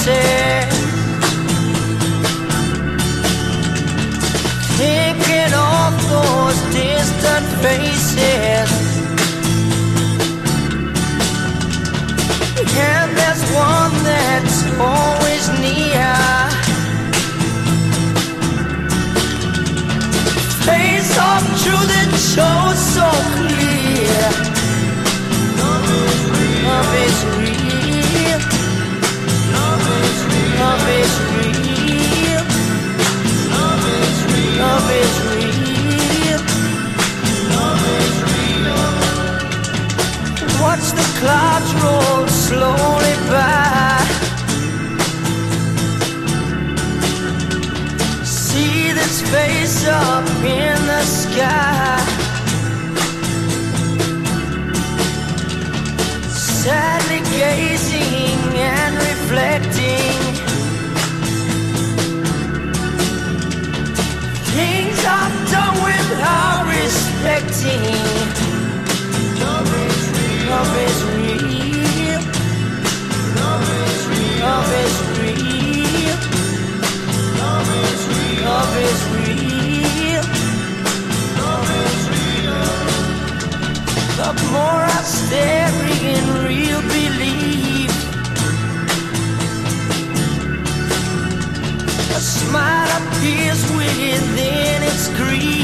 closer, thinking of those distant faces. And there's one that's always near, face of truth that shows so clear. Love is real. Love is real. Love is real. Love is real. Love is real. Love is real. Love is real. Watch the clouds roll slowly by. See this face up in the sky, sadly gazing and reflecting. Things I've done without respecting. Love is real. Love is real. Love is real. Love is real. Love is real. Love is real. Love is real. The more I stare in real belief, a smile appears within its grief.